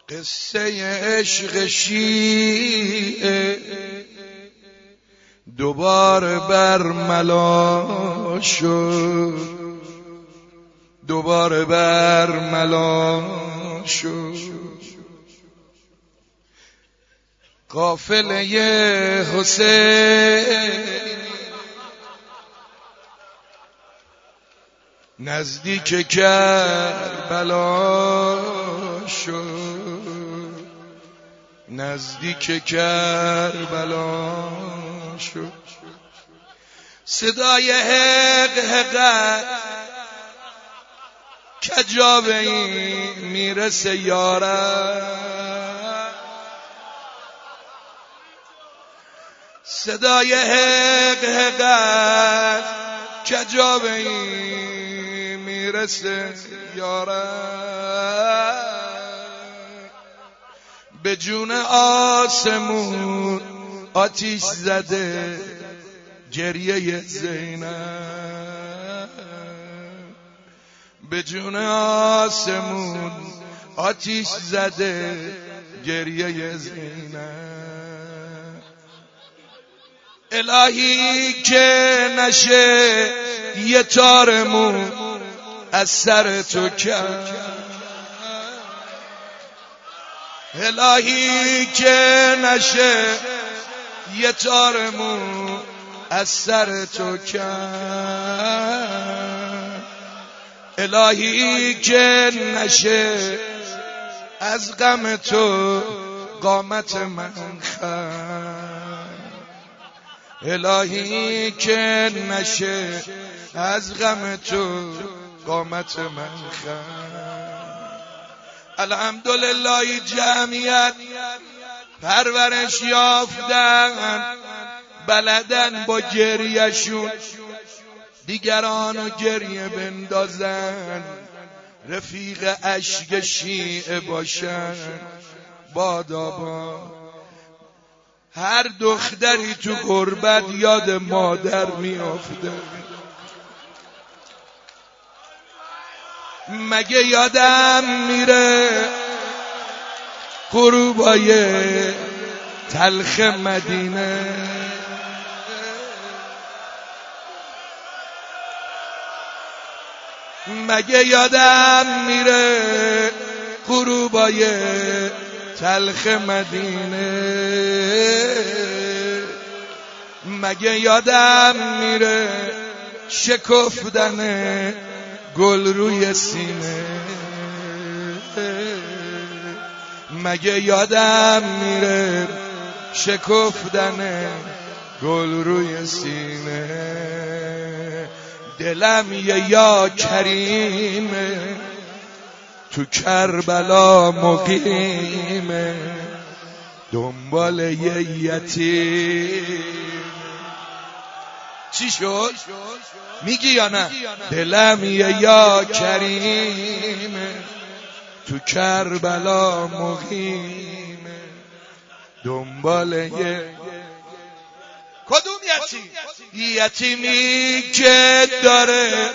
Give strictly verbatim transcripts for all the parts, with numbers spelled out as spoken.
قصه عشق شیعه دوباره برملا شد، دوباره برملا شد. قافله حسین نزدیک کربلا شد، نزدیک کربلا شد. صدای حق حق کجاوه این میرسه یارم، صدای حق حق کجاوه این میرسه یارم. به جون آسمون آتیش زده گریه زینب، به جون آسمون آتیش زده گریه زینب. الهی که نشه یه تارمون از سر تو کرد، الهی که نشه یه تارمون از سر تو کرد، الهی که نشه از غم تو قامت من خند، الهی که نشه از غم تو قامت من خند. الحمدلله جمعیت پرورش یافتن، بلدن با گریهشون دیگرانو گریه بندازن، رفیق اشک شیعه باشن. بادابا هر دختری تو غربت یاد مادر میافته. مگه یادم میره غروبای تلخ مدینه، مگه یادم میره غروبای تلخ مدینه، مگه یادم میره شکفتن گل روی سینه، مگه یادم میره شکفتن گل روی سینه. دلم یه یا کریمه تو کربلا مقیمه، دنبال یه یتیم. چی شد؟ میگی یا نه؟ دلم یه یا کریمه تو کربلا مقیمه، دنبال یه کدوم یتیم؟ یتیمی که داره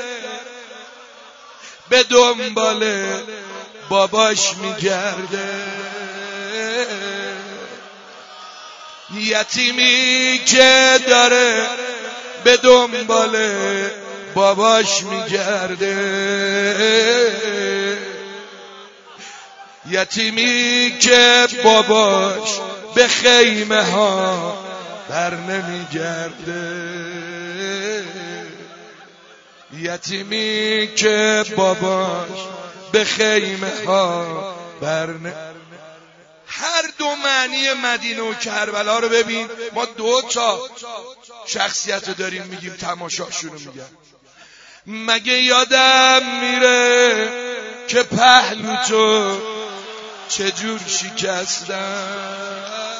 به دنبال باباش میگرده، یتیمی که داره به دنبال باباش میگرده، یتیمی که باباش به خیمه ها بر نمیگرده، یتیمی که باباش به خیمه ها بر نمیگرده. هر دو معنی مدینه و کربلا رو ببین. ما دو تا شخصیت رو داریم میگیم، تماشاشون رو میگم. مگه یادم میره که پهلو تو چجور شکستن،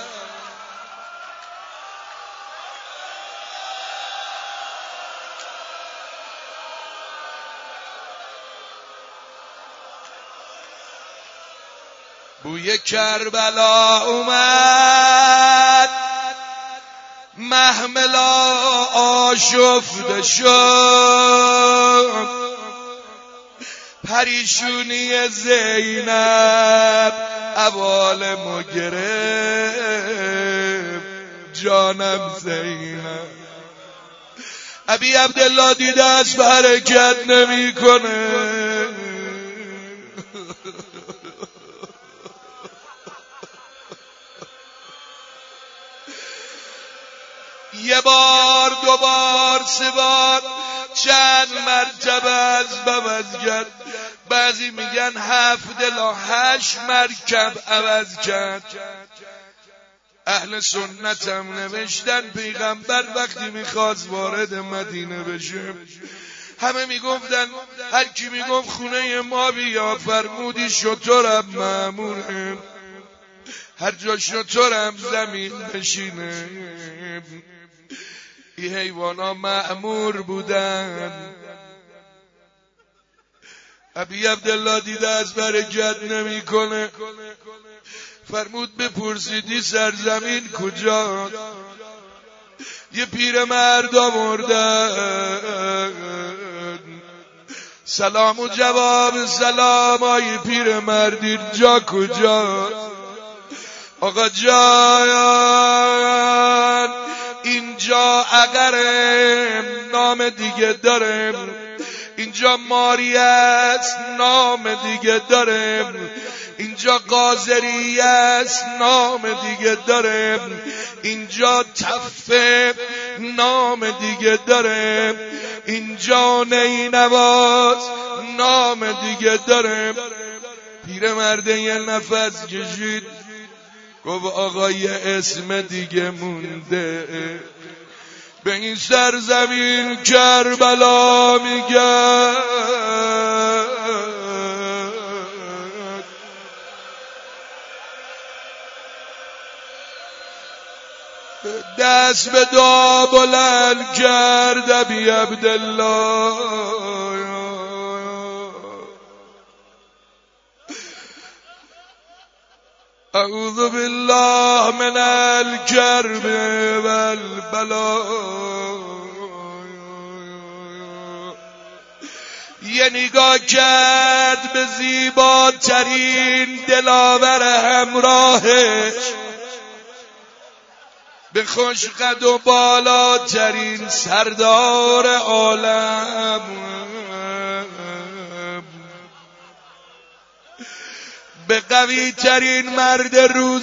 بوی کربلا اومد، محملا آشفته شد، پریشونی زینب عوالمو گرفت جانم زینب. ابی عبدالله دیده است حرکت نمی کنه، یه بار دو بار سه بار چند مرتبه از عوض کرد. بعضی میگن هفت الا هشت مرکب عوض کرد. اهل سنت هم نوشتن پیغمبر وقتی میخواست وارد مدینه بشه همه میگفتن، هر کی میگفت خونه ما بیا، فرمودی شترم مأموره، هر جا شترم زمین بشینه. این حیوانا مأمور بودن. ابی عبدالله دیده از برکت نمی کنه، فرمود بپرسیدی سرزمین کجا؟ یه پیر مرد آوردن، سلام و جواب سلام. آی پیر مرد اینجا کجا؟ آقا جان اینجا اگرم نام دیگه دارم، اینجا ماری است نام دیگه دارم، اینجا قاضری است نام دیگه دارم، اینجا تفه نام دیگه دارم، اینجا نینواز نام دیگه دارم. پیرمرد یه نفس کشید گفت آقا یه اسم دیگه مونده، به این سرزمین کربلا میگن. دست به دعا بلند کرد ابی عبدالله، اعوذ بالله من الکرب والبلاء. یه نگاه کرد به زیباترین دلاور همراهش، به خوش قد و بالاترین سردار عالم، به قوی ترین مرد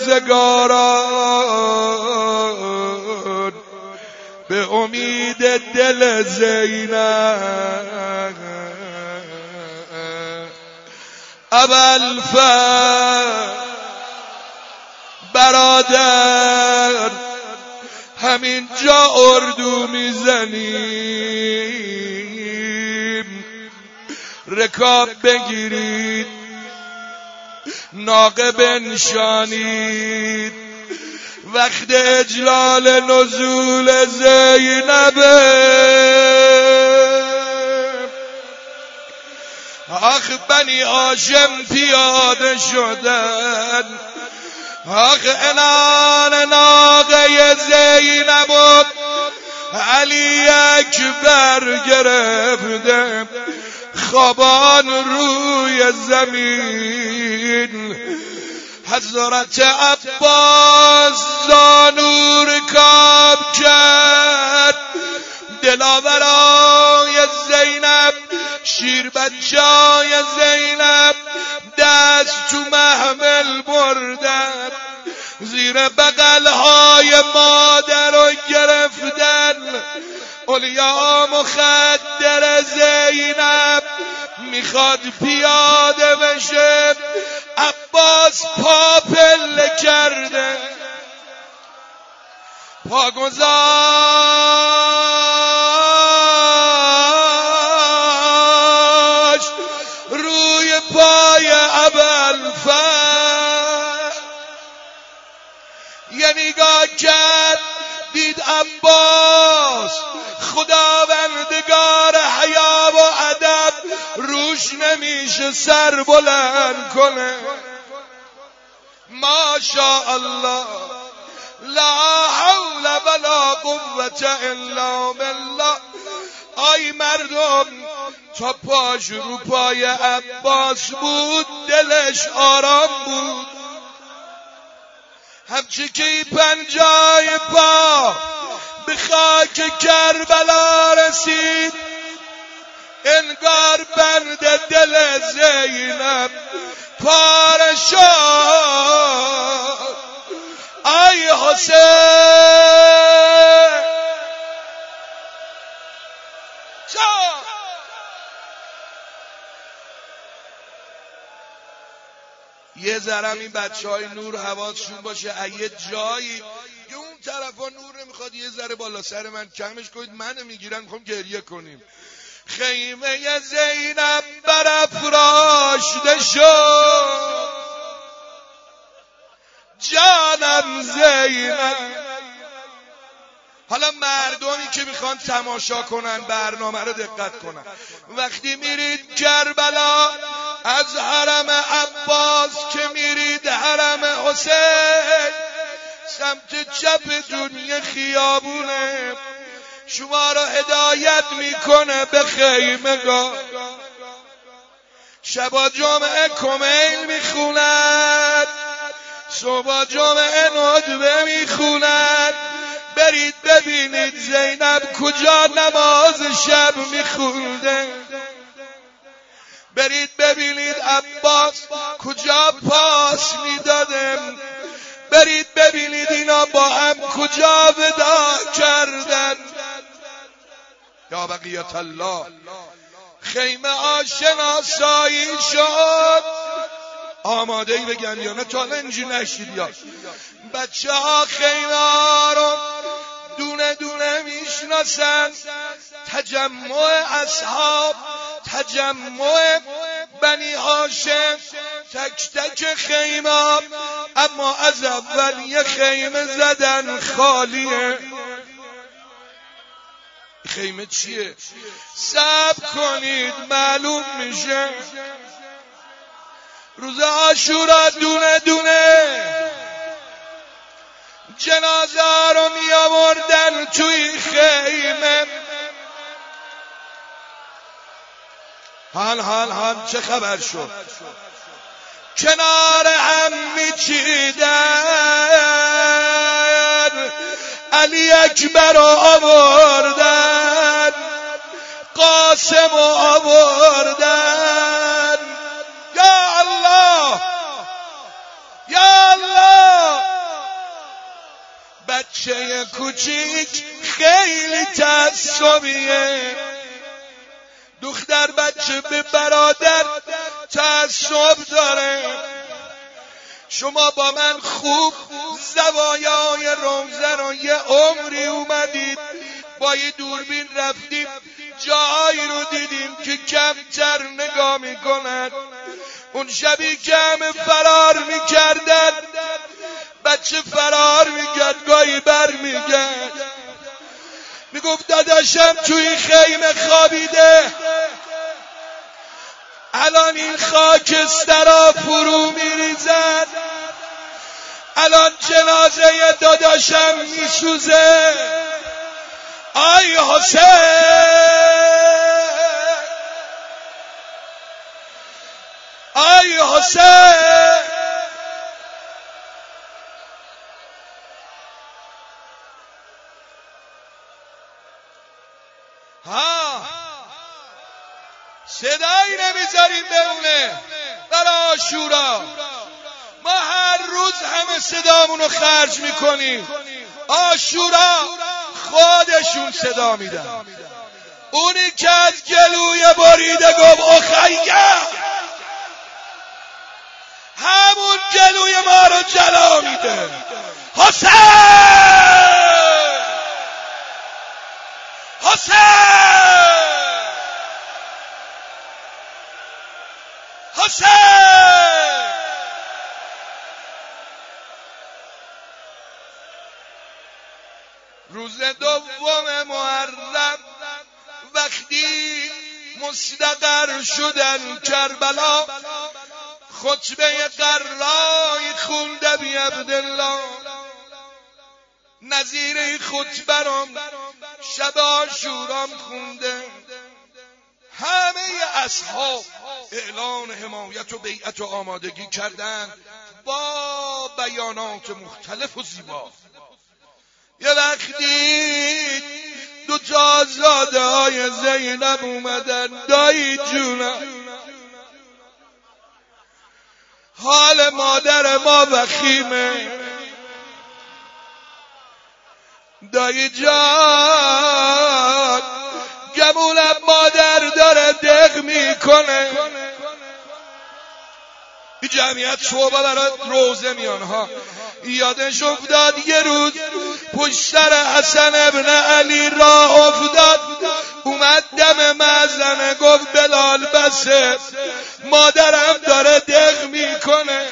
روزگاران، به امید دل زینب، ابوالفضل برادر همین جا اردو میزنیم، رکاب بگیرید، ناقه بنشانید، وقت اجلال نزول زینبه. آخ بنی هاشم پیاده شدن، آخ انان ناقه زینب و علی اکبر گرفته، خوابان روی زمین. حضرت عباس زانو رکاب کرد، دلاورای زینب، شیر بچای زینب دست تو محمل بردن، زیر بغلهای مادر رو گرفتن. اولیا مخدر زینب میخواد پیاده بشه، عباس پا پله کرده، پا گذاشت روی پای ابوالفضل. یه نگاه کرد دید عباس خداوندگار حیا و ادب روش نمیشه سر بلند کنه. ماشاءالله لا حول ولا قوة الا بالله. آی مردم، تا پاش رو پای عباس بود دلش آرام بود. همچه که پنجای پا به خاک کربلا رسید، انگار بند دل زینب پاره شد. ای حسین جان، یه ذره این بچه های نور حواسشون باشه، یه جایی که اون طرفا نور نمیخواد یه ذره بالا سر من کمش کنید، منو میگیرن میخوام گریه کنیم. خیمه زینب برافراشته شد، جانم زینب. حالا مردمی که میخوان تماشا کنن برنامه رو دقت کنن. وقتی میرید کربلا، از حرم عباس که میرید حرم حسین، سمت چپ دنیا خیابونه شما را هدایت میکنه به خیمگاه. شبا جمعه کمیل میخونند، صبح جمعه ندبه میخونند. برید ببینید زینب کجا نماز شب میخونده، برید ببینید عباس کجا پاس میداده، برید ببینید اینا با هم کجا ودا کردن. یا بقیت الله، خیمه آشناسایی شد. آماده ای بگن یا نه؟ تا اینجی نشید یا بچه ها خیمه ها رو دونه دونه میشناسن. تجمع اصحاب، تجمع بنی هاشم، تک تک خیمه، اما از اول یه خیمه زدن خالیه. خیمه چیه؟ صبر کنید معلوم میشه. روز عاشورا دونه دونه جنازه رو می آوردن توی خیمه. حال حال حال چه خبر شد؟ کنار هم میچیدن، علی اکبر رو آوردن، قاسم رو آوردن. یا الله یا الله، بچه کوچیک خیلی تعصبیه. دختر بچه به برادر تعصب داره. شما با من خوب زوایای روزه رو یه عمری اومدید، با یه دوربین رفتیم جایی رو دیدیم که کمتر نگاه میکنن. اون شبی که همه فرار میکردن، بچه فرار میکرد، گاهی بر میگرد، میگفت داداشم توی خیمه خوابیده، الان این خاکسترا فرو میریزد، الان جنازه داداشم میسوزه. آی حسین، آی حسین، ها صدایی نمیذاریم بمونه برای عاشورا. ما هر روز همه صدامونو خرج میکنیم، عاشورا خودشون صدا میدن. اونی که از گلوی بریده گفت اخیه، همون گلوی ما رو جلا میده. حسین، حسین، حسین. روز دوم محرم وقتی مستقر شدن کربلا، خطبه قرای خونده بی عبدالله. نظیر خطبه رو شب عاشورا خونده. همه اصحاب اعلان حمایت و بیعت و آمادگی کردن. با بیانات مختلف و زیبا. یه وقتی دو تا آزاده های زینب اومدن، دایی جونم حال مادر ما وخیمه، دایی جان گمونم مادر داره دق میکنه. این جمعیت صحبه برای روزه میان ها. یادش افتاد یه روز پشتر حسن ابن علی راه افتاد، اومد دم مأذنه گفت بلال بسه، مادرم داره دق میکنه.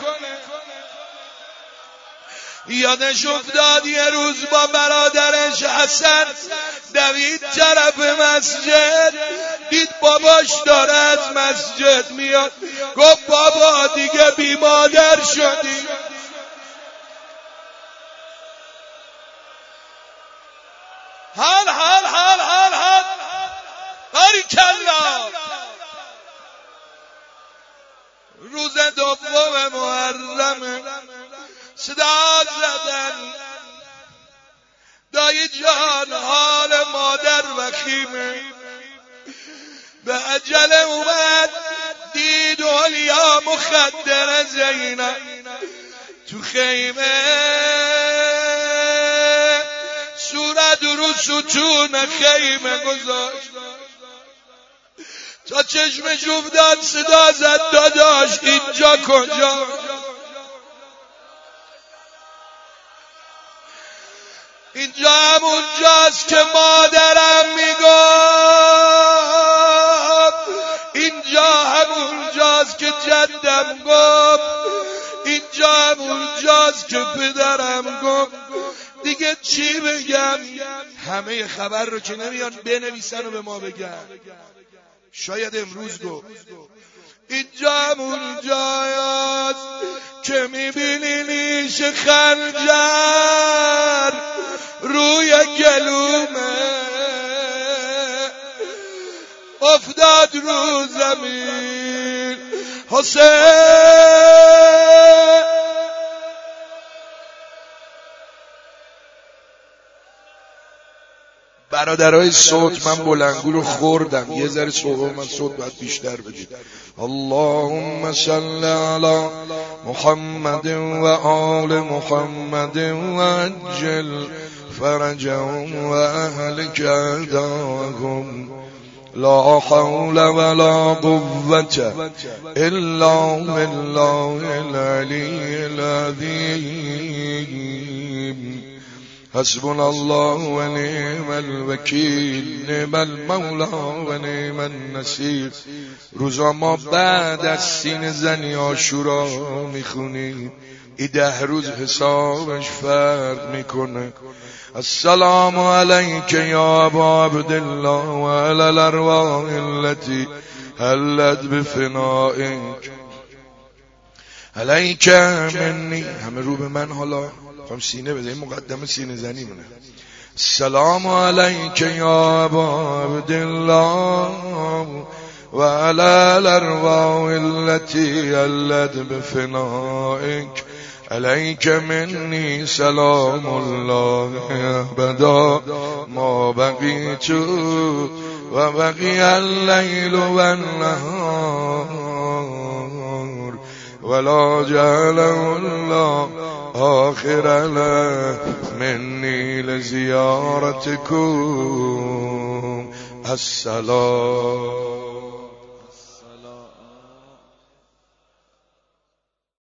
یادش افتاد یه روز با برادرش حسن دوید طرف مسجد، دید باباش داره از مسجد میاد، گفت بابا دیگه بی مادر شدی. حال حال حال حال حال باریکلا. روز دوم محرم صدا زدن، دایی جان حال مادر وخیمه. به عجله اومد دید علیا مخدر زینب تو خیمه، صورت رو ستون خیمه گذاشت. تا چشمش افتاد صدا زد داداش اینجا کجا؟ اینجا همون جاست که مادرم میگفت، اینجا همون جاست که جدم گفت، اینجا همون جاست که پدرم گفت. دیگه چی بگم؟ همه خبر رو که نمیان بنویسن و به ما بگن. شاید امروز گفت اینجا همون جاست که میبینی نیش خنجر روی گلومه، افتاد رو زمین حسین. برادرای صوت من بلندگو رو خوردم، یه ذره صوت من صوت باید بیشتر بدید. اللهم صل علی محمد و آل محمد و عجل فرجهم و اهلک اعداءهم، لا حول ولا قوة الا بالله العلی العظیم. حسبنا الله و نعم الوکیل، نعم المولا و نعم النصیر. روزا ما بعد از سین زنی عاشورا میخونیم، این ده روز حسابش فرق میکنه. السلام علیک یا ابا عبدالله و علی الارواح التي حلت بفنائک، علیک منی. همه رو به من حالا خواهم سینه بده، این مقدمه سینه زنی مونه. السلام علیک یا ابا عبدالله و علی الارواح التي حلت بفنائک، علیک منی سلام الله ابدا ما بقیت و بقی اللیل و النهار ولا جعله الله آخر منی لزیارتکم. السلام.